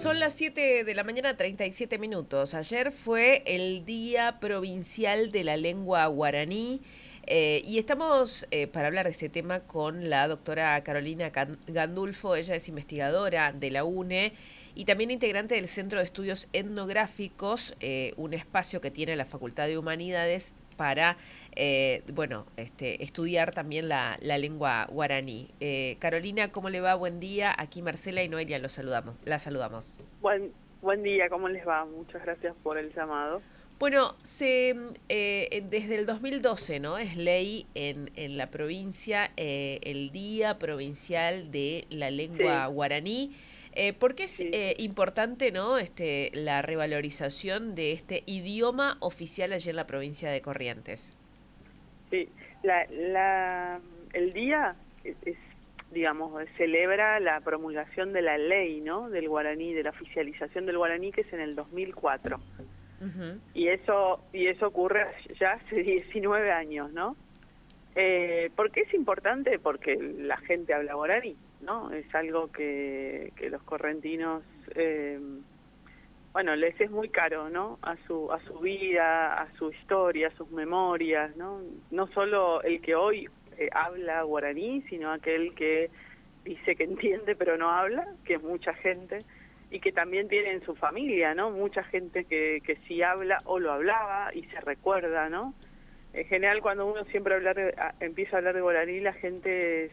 Son las 7 de la mañana, 37 minutos. Ayer fue el Día Provincial de la Lengua Guaraní y estamos para hablar de ese tema con la doctora Carolina Gandulfo. Ella es investigadora de la UNE y también integrante del Centro de Estudios Etnográficos, un espacio que tiene la Facultad de Humanidades para estudiar también la lengua guaraní. Carolina, ¿cómo le va? Buen día. Aquí Marcela y Noelia la saludamos. Buen día, ¿cómo les va? Muchas gracias por el llamado. Bueno, desde el 2012, ¿no? Es ley en la provincia el Día Provincial de la Lengua Guaraní. ¿Por qué es importante, ¿no? La revalorización de este idioma oficial allí en la provincia de Corrientes? Sí, el día digamos, celebra la promulgación de la ley, ¿no? Del guaraní, de la oficialización del guaraní, que es en el 2004. Uh-huh. Y eso ocurre ya hace 19 años, ¿no? ¿Por qué es importante? Porque la gente habla guaraní, ¿no? Es algo que los correntinos, les es muy caro, ¿no? A su vida, a su historia, a sus memorias, ¿no? No solo el que hoy habla guaraní, sino aquel que dice que entiende pero no habla, que es mucha gente, y que también tiene en su familia, ¿no? Mucha gente que sí habla o lo hablaba y se recuerda, ¿no? En general, cuando uno siempre empieza a hablar de guaraní, la gente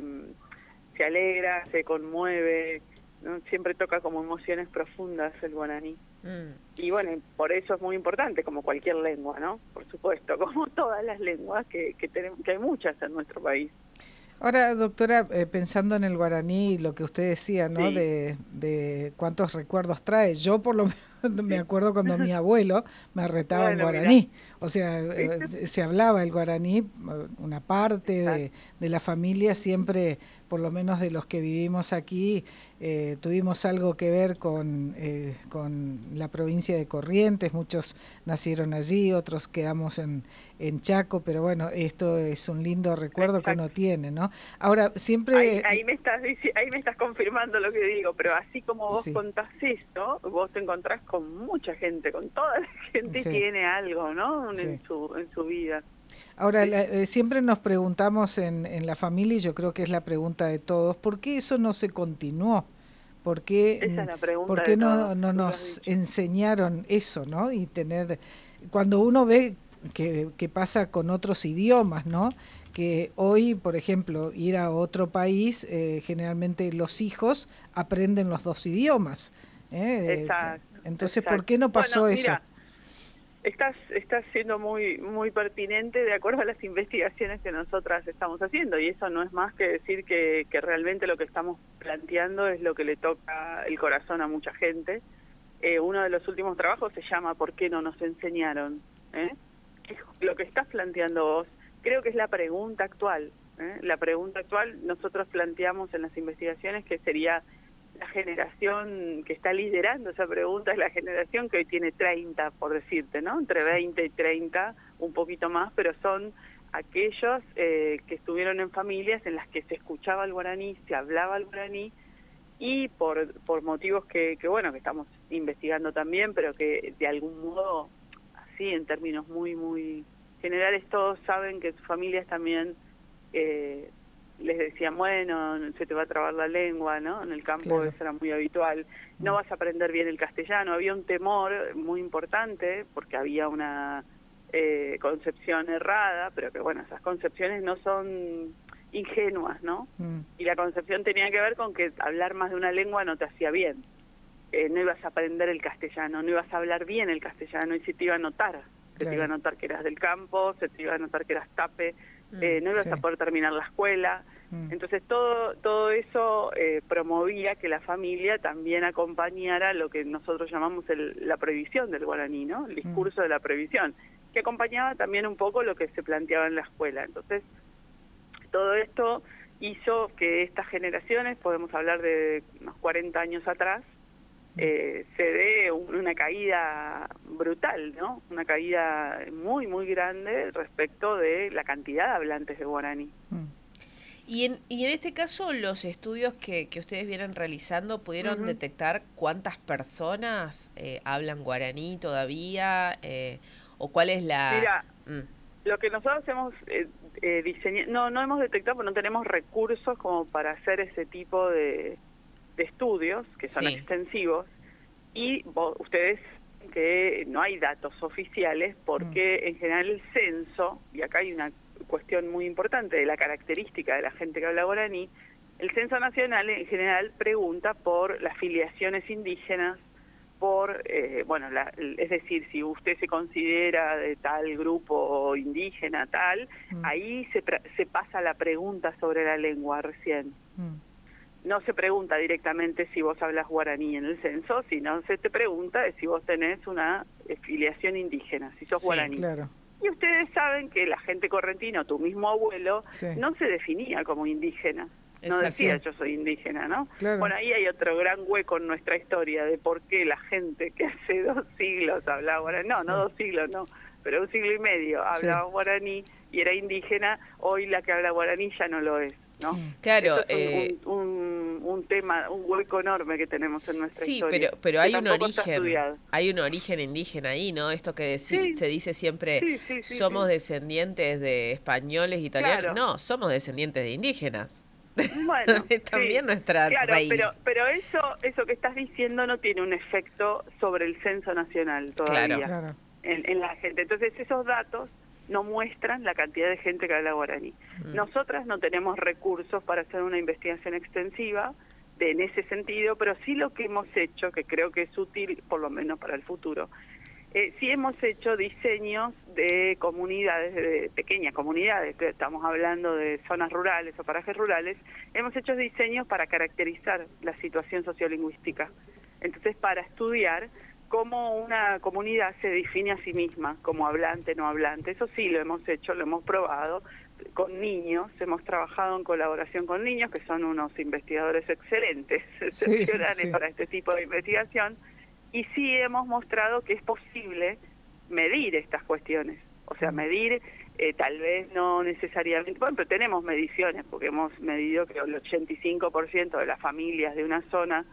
se alegra, se conmueve, ¿no? Siempre toca como emociones profundas el guaraní. Y bueno, por eso es muy importante, como cualquier lengua, ¿no? Por supuesto, como todas las lenguas que hay muchas en nuestro país. Ahora, doctora, pensando en el guaraní, lo que usted decía, ¿no? Sí. De cuántos recuerdos trae. Yo por lo menos me acuerdo cuando mi abuelo me retaba en guaraní. Mirá. O sea, se hablaba el guaraní, una parte de la familia siempre, por lo menos de los que vivimos aquí, tuvimos algo que ver con la provincia de Corrientes. Muchos nacieron allí, otros quedamos en Chaco, pero bueno, esto es un lindo recuerdo. Exacto. Que uno tiene, ¿no? Ahora, siempre... Ahí me estás confirmando lo que digo, pero así como vos contás esto, vos te encontrás con mucha gente, con toda la gente tiene algo, ¿no? En su vida. Ahora, siempre nos preguntamos en la familia, y yo creo que es la pregunta de todos, ¿por qué eso no se continuó? ¿Por qué no nos enseñaron eso, ¿no? Y cuando uno ve que pasa con otros idiomas, ¿no? Que hoy, por ejemplo, ir a otro país, generalmente los hijos aprenden los dos idiomas. Exacto. Entonces, exacto. ¿por qué no pasó eso? Mira, estás siendo muy pertinente de acuerdo a las investigaciones que nosotras estamos haciendo, y eso no es más que decir que realmente lo que estamos planteando es lo que le toca el corazón a mucha gente. Uno de los últimos trabajos se llama ¿Por qué no nos enseñaron? Lo que estás planteando vos, creo que es la pregunta actual. La pregunta actual nosotros planteamos en las investigaciones que sería la generación que está liderando esa pregunta, es la generación que hoy tiene 30, por decirte, ¿no? Entre 20 y 30, un poquito más, pero son aquellos que estuvieron en familias en las que se escuchaba el guaraní, se hablaba el guaraní, y por motivos que estamos investigando también, pero que de algún modo, así en términos muy generales, todos saben que sus familias también les decían, bueno, se te va a trabar la lengua, ¿no? En el campo claro. Eso era muy habitual. No vas a aprender bien el castellano. Había un temor muy importante porque había una concepción errada, pero que bueno, esas concepciones no son ingenuas, ¿no? Y la concepción tenía que ver con que hablar más de una lengua no te hacía bien. No ibas a aprender el castellano, no ibas a hablar bien el castellano y se te iba a notar. Se te iba a notar que eras del campo, se te iba a notar que eras tape, no ibas a poder terminar la escuela. Entonces todo eso promovía que la familia también acompañara lo que nosotros llamamos la prohibición del guaraní, ¿no? El discurso de la prohibición, que acompañaba también un poco lo que se planteaba en la escuela. Entonces todo esto hizo que estas generaciones, podemos hablar de unos 40 años atrás, se dé una caída brutal, ¿no? Una caída muy grande respecto de la cantidad de hablantes de guaraní. Y en este caso, los estudios que ustedes vienen realizando, ¿pudieron detectar cuántas personas hablan guaraní todavía? ¿O cuál es la...? Mira, lo que nosotros hemos diseñado, no hemos detectado, porque no tenemos recursos como para hacer ese tipo de estudios, que son extensivos, y ustedes que no hay datos oficiales, porque en general el censo, y acá hay una cuestión muy importante de la característica de la gente que habla guaraní, el censo nacional en general pregunta por las filiaciones indígenas, es decir, si usted se considera de tal grupo indígena, tal, ahí se pasa la pregunta sobre la lengua recién. No se pregunta directamente si vos hablas guaraní en el censo, sino se te pregunta de si vos tenés una filiación indígena, si sos guaraní. Claro. Y ustedes saben que la gente correntina, tu mismo abuelo, no se definía como indígena. No decía yo soy indígena, ¿no? Claro. Bueno, ahí hay otro gran hueco en nuestra historia de por qué la gente que hace 2 siglos hablaba guaraní, no 2 siglos, no, pero 1 siglo y medio hablaba guaraní y era indígena, hoy la que habla guaraní ya no lo es, ¿no? Claro. Es un tema, un hueco enorme que tenemos en nuestra historia. Sí, pero hay un origen indígena ahí, ¿no? Esto que se dice siempre, somos descendientes de españoles, italianos, no, somos descendientes de indígenas. Bueno, también nuestra raíz. Pero eso que estás diciendo no tiene un efecto sobre el censo nacional todavía en la gente. Entonces esos datos no muestran la cantidad de gente que habla guaraní. Nosotras no tenemos recursos para hacer una investigación extensiva en ese sentido, pero sí lo que hemos hecho, que creo que es útil por lo menos para el futuro, sí hemos hecho diseños de comunidades, de pequeñas comunidades, que estamos hablando de zonas rurales o parajes rurales, hemos hecho diseños para caracterizar la situación sociolingüística. Entonces, para estudiar cómo una comunidad se define a sí misma, como hablante, no hablante. Eso sí lo hemos hecho, lo hemos probado con niños, hemos trabajado en colaboración con niños, que son unos investigadores excelentes, excepcionales para este tipo de investigación, y sí hemos mostrado que es posible medir estas cuestiones, o sea, medir tal vez no necesariamente, bueno, pero tenemos mediciones, porque hemos medido que el 85% de las familias de una zona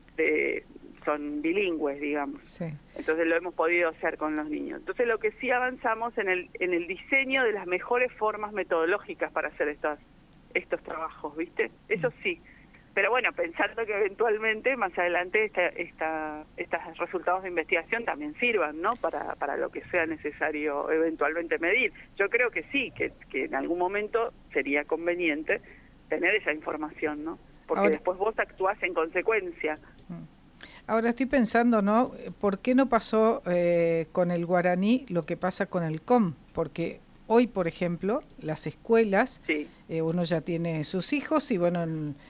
son bilingües, digamos. Entonces lo hemos podido hacer con los niños. Entonces lo que sí avanzamos en el diseño de las mejores formas metodológicas para hacer estos trabajos, ¿viste? Eso sí. Pero bueno, pensando que eventualmente más adelante estos resultados de investigación también sirvan, ¿no? Para lo que sea necesario eventualmente medir. Yo creo que sí, que en algún momento sería conveniente tener esa información, ¿no? Porque después vos actuás en consecuencia. Ahora estoy pensando, ¿no? ¿Por qué no pasó con el guaraní lo que pasa con el com? Porque hoy, por ejemplo, las escuelas, uno ya tiene sus hijos y bueno,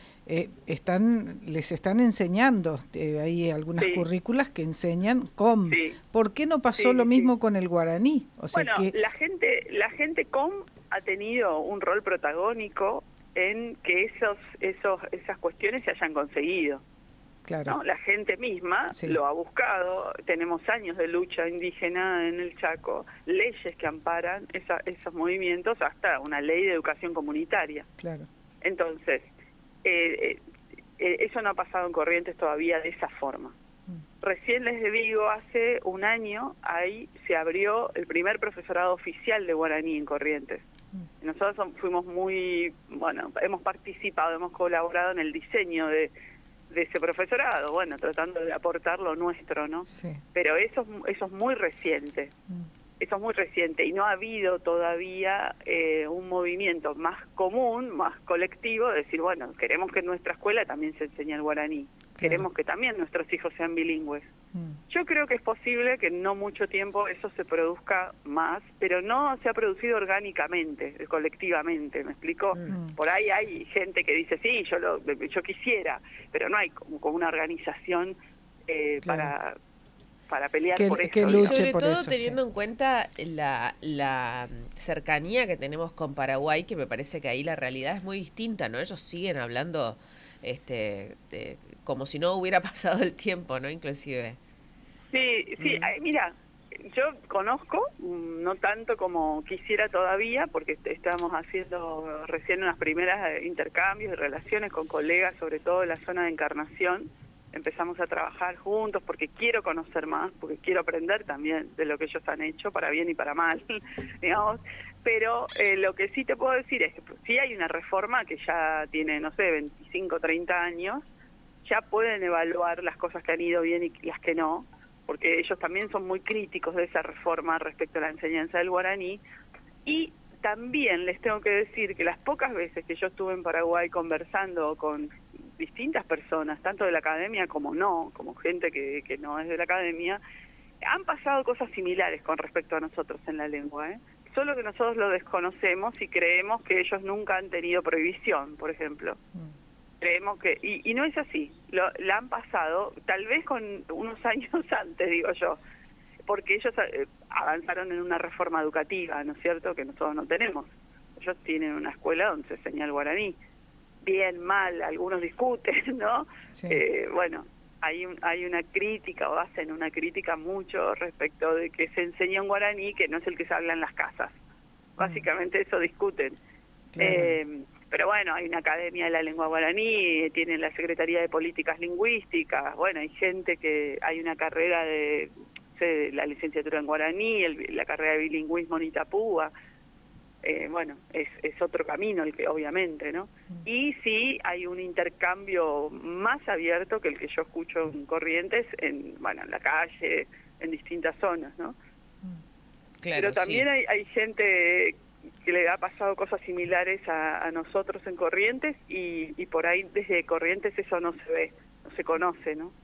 les están enseñando, hay algunas currículas que enseñan com. ¿Por qué no pasó lo mismo con el guaraní? O sea, bueno, la gente com ha tenido un rol protagónico en que esas cuestiones se hayan conseguido. Claro. ¿No? La gente misma lo ha buscado, tenemos años de lucha indígena en el Chaco, leyes que amparan esos movimientos, hasta una ley de educación comunitaria. Claro. Entonces, eso no ha pasado en Corrientes todavía de esa forma. Recién les digo, hace un año ahí se abrió el primer profesorado oficial de guaraní en Corrientes. Nosotros fuimos hemos participado, hemos colaborado en el diseño de ese profesorado, bueno, tratando de aportar lo nuestro, ¿no? Pero eso es muy reciente. Eso es muy reciente y no ha habido todavía un movimiento más común, más colectivo, de decir, bueno, queremos que en nuestra escuela también se enseñe el guaraní, queremos que también nuestros hijos sean bilingües. Yo creo que es posible que en no mucho tiempo eso se produzca más, pero no se ha producido orgánicamente, colectivamente, ¿me explico? Por ahí hay gente que dice, sí, yo quisiera, pero no hay como una organización para pelear por eso. Y sobre todo teniendo en cuenta la cercanía que tenemos con Paraguay, que me parece que ahí la realidad es muy distinta, ¿no? Ellos siguen hablando como si no hubiera pasado el tiempo, ¿no? Inclusive. Sí, mira, yo conozco, no tanto como quisiera todavía, porque estamos haciendo recién unas primeras intercambios y relaciones con colegas, sobre todo en la zona de Encarnación. Empezamos a trabajar juntos porque quiero conocer más, porque quiero aprender también de lo que ellos han hecho, para bien y para mal, digamos. Pero lo que sí te puedo decir es que sí hay una reforma que ya tiene, no sé, 25, 30 años, ya pueden evaluar las cosas que han ido bien y las que no, porque ellos también son muy críticos de esa reforma respecto a la enseñanza del guaraní. Y también les tengo que decir que las pocas veces que yo estuve en Paraguay conversando con distintas personas, tanto de la academia como no, como gente que no es de la academia, han pasado cosas similares con respecto a nosotros en la lengua, solo que nosotros lo desconocemos y creemos que ellos nunca han tenido prohibición, por ejemplo. Creemos que, y no es así, la han pasado, tal vez con unos años antes, digo yo, porque ellos avanzaron en una reforma educativa, ¿no es cierto?, que nosotros no tenemos. Ellos tienen una escuela donde se enseña el guaraní. Bien, mal, algunos discuten, ¿no? Sí. Bueno, hay una crítica, o hacen una crítica mucho respecto de que se enseña un guaraní que no es el que se habla en las casas. Básicamente eso discuten. Claro. Pero bueno, hay una academia de la lengua guaraní, tienen la Secretaría de Políticas Lingüísticas, bueno, hay gente que, hay una carrera de la licenciatura en guaraní, la carrera de bilingüismo en Itapúa, bueno, es otro camino el que obviamente, ¿no? Y sí hay un intercambio más abierto que el que yo escucho en Corrientes, en la calle, en distintas zonas, ¿no? Claro, pero también sí. hay gente que le ha pasado cosas similares a nosotros en Corrientes y por ahí desde Corrientes eso no se ve, no se conoce, ¿no?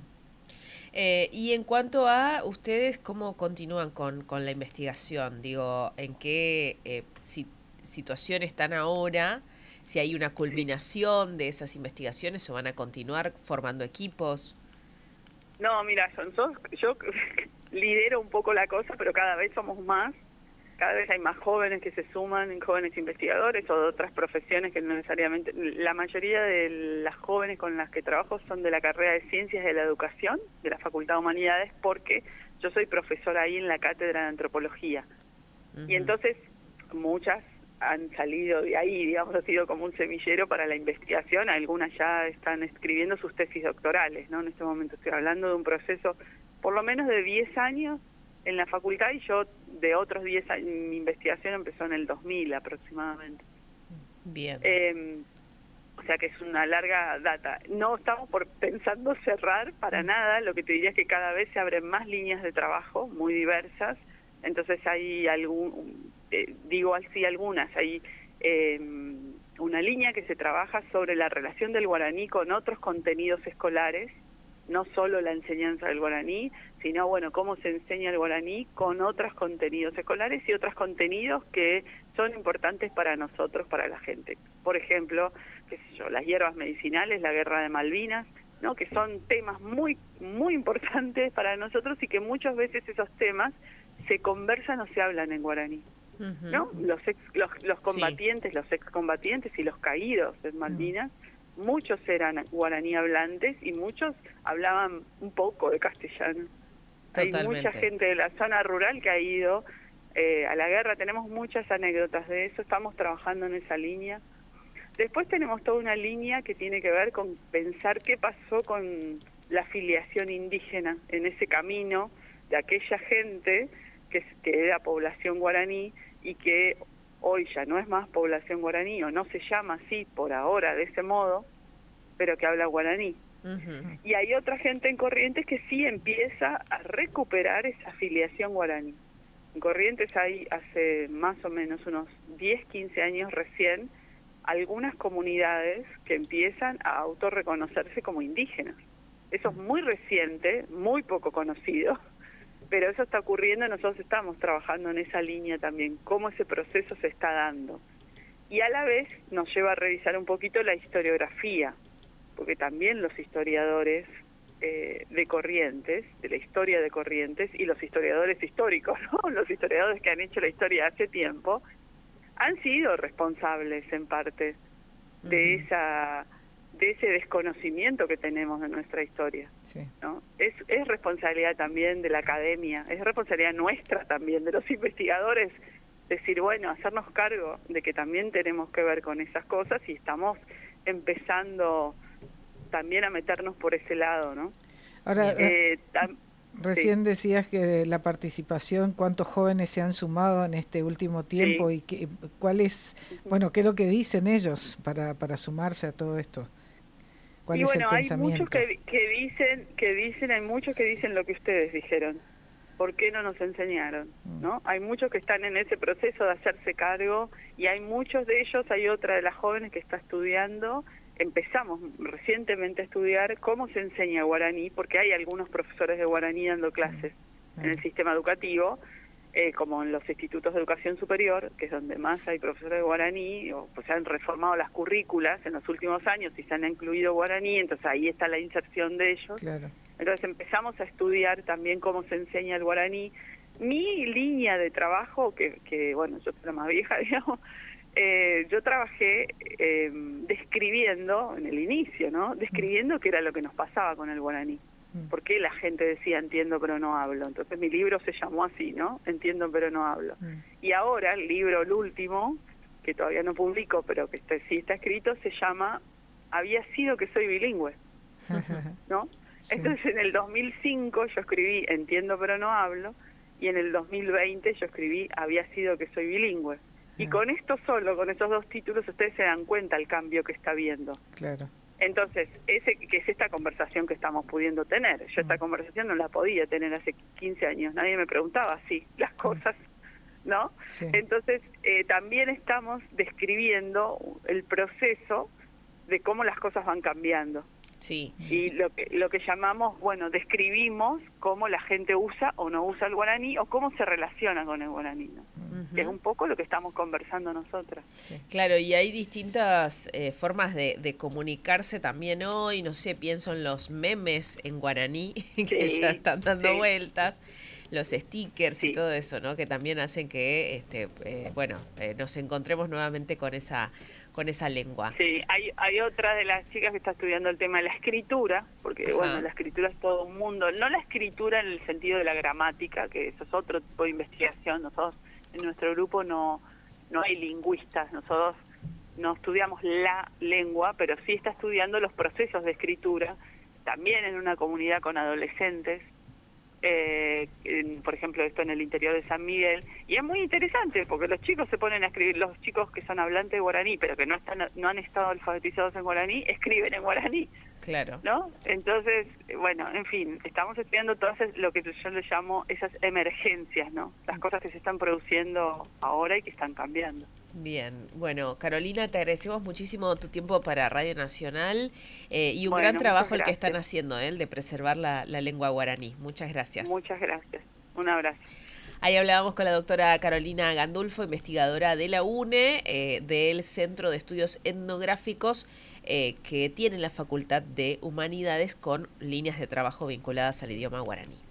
Y en cuanto a ustedes, ¿cómo continúan con la investigación? Digo, ¿en qué situación están ahora? Si hay una culminación de esas investigaciones o van a continuar formando equipos. No, mira, yo lidero un poco la cosa, pero cada vez somos más. Cada vez hay más jóvenes que se suman, jóvenes investigadores o de otras profesiones que no necesariamente... La mayoría de las jóvenes con las que trabajo son de la carrera de Ciencias de la Educación, de la Facultad de Humanidades, porque yo soy profesora ahí en la Cátedra de Antropología. Y entonces muchas han salido de ahí, digamos, ha sido como un semillero para la investigación. Algunas ya están escribiendo sus tesis doctorales, ¿no? En este momento estoy hablando de un proceso por lo menos de 10 años en la facultad, y yo de otros 10 años, mi investigación empezó en el 2000 aproximadamente. Bien. O sea que es una larga data. No estamos pensando cerrar para nada, lo que te diría es que cada vez se abren más líneas de trabajo muy diversas, entonces hay digo así algunas, hay una línea que se trabaja sobre la relación del guaraní con otros contenidos escolares, no solo la enseñanza del guaraní, sino, bueno, cómo se enseña el guaraní con otros contenidos escolares y otros contenidos que son importantes para nosotros, para la gente. Por ejemplo, qué sé yo, las hierbas medicinales, la guerra de Malvinas, ¿no? Que son temas muy, muy importantes para nosotros y que muchas veces esos temas se conversan o se hablan en guaraní, ¿no? Los combatientes, sí. Los excombatientes y los caídos en Malvinas, muchos eran guaraní hablantes y muchos hablaban un poco de castellano. Totalmente. Hay mucha gente de la zona rural que ha ido a la guerra, tenemos muchas anécdotas de eso, estamos trabajando en esa línea. Después tenemos toda una línea que tiene que ver con pensar qué pasó con la filiación indígena en ese camino de aquella gente que era población guaraní y que hoy ya no es más población guaraní, o no se llama así por ahora de ese modo, pero que habla guaraní. Y hay otra gente en Corrientes que sí empieza a recuperar esa afiliación guaraní. En Corrientes hay hace más o menos unos 10, 15 años recién algunas comunidades que empiezan a autorreconocerse como indígenas. Eso es muy reciente, muy poco conocido, pero eso está ocurriendo y nosotros estamos trabajando en esa línea también, cómo ese proceso se está dando. Y a la vez nos lleva a revisar un poquito la historiografía, porque también los historiadores de Corrientes, de la historia de Corrientes, y los historiadores históricos, ¿no? Los historiadores que han hecho la historia hace tiempo, han sido responsables en parte de de ese desconocimiento que tenemos de nuestra historia, ¿no? Es responsabilidad también de la academia, es responsabilidad nuestra también, de los investigadores, decir, bueno, hacernos cargo de que también tenemos que ver con esas cosas y estamos empezando también a meternos por ese lado, ¿no? Ahora, recién decías que la participación, cuántos jóvenes se han sumado en este último tiempo y cuál es, bueno, qué es lo que dicen ellos para sumarse a todo esto. ¿Cuál es el pensamiento? Hay muchos que dicen, hay muchos que dicen lo que ustedes dijeron. ¿Por qué no nos enseñaron? ¿No? Hay muchos que están en ese proceso de hacerse cargo y hay muchos de ellos, hay otra de las jóvenes que está estudiando. Empezamos recientemente a estudiar cómo se enseña guaraní, porque hay algunos profesores de guaraní dando clases en el sistema educativo, como en los institutos de educación superior, que es donde más hay profesores de guaraní, o pues se han reformado las currículas en los últimos años y se han incluido guaraní, entonces ahí está la inserción de ellos. Claro. Entonces empezamos a estudiar también cómo se enseña el guaraní. Mi línea de trabajo, que bueno, yo soy la más vieja, digamos, yo trabajé describiendo, en el inicio, ¿no? Describiendo qué era lo que nos pasaba con el guaraní. ¿Por qué la gente decía entiendo pero no hablo? Entonces mi libro se llamó así, ¿no? Entiendo pero no hablo. Y ahora el libro, el último, que todavía no publico, pero que sí está escrito, se llama Había sido que soy bilingüe, ¿no? Sí. Entonces en el 2005 yo escribí Entiendo pero no hablo, y en el 2020 yo escribí Había sido que soy bilingüe. Y con esto solo, con esos dos títulos, ustedes se dan cuenta el cambio que está habiendo. Claro. Entonces, que es esta conversación que estamos pudiendo tener. Yo esta conversación no la podía tener hace 15 años. Nadie me preguntaba así las cosas, ¿no? Sí. Entonces, también estamos describiendo el proceso de cómo las cosas van cambiando. Sí. Y lo que llamamos, bueno, describimos cómo la gente usa o no usa el guaraní o cómo se relaciona con el guaraní, ¿no? Que es un poco lo que estamos conversando nosotras. Sí. Claro, y hay distintas formas de comunicarse también hoy, no sé, pienso en los memes en guaraní que ya están dando vueltas, los stickers y todo eso, ¿no? Que también hacen que, nos encontremos nuevamente con esa lengua. Sí, hay otra de las chicas que está estudiando el tema de la escritura, porque bueno, la escritura es todo un mundo, no la escritura en el sentido de la gramática, que eso es otro tipo de investigación. Nosotros en nuestro grupo no hay lingüistas, nosotros no estudiamos la lengua, pero sí está estudiando los procesos de escritura, también en una comunidad con adolescentes, por ejemplo esto en el interior de San Miguel, y es muy interesante porque los chicos se ponen a escribir, los chicos que son hablantes de guaraní pero que no han estado alfabetizados en guaraní, escriben en guaraní. Claro. ¿No? Entonces, bueno, en fin, estamos estudiando todas lo que yo le llamo esas emergencias, ¿no? Las cosas que se están produciendo ahora y que están cambiando. Bien, bueno, Carolina, te agradecemos muchísimo tu tiempo para Radio Nacional y un gran trabajo el que están haciendo, el de preservar la lengua guaraní. Muchas gracias. Muchas gracias. Un abrazo. Ahí hablábamos con la doctora Carolina Gandulfo, investigadora de la UNE, del Centro de Estudios Etnográficos, que tiene la Facultad de Humanidades con líneas de trabajo vinculadas al idioma guaraní.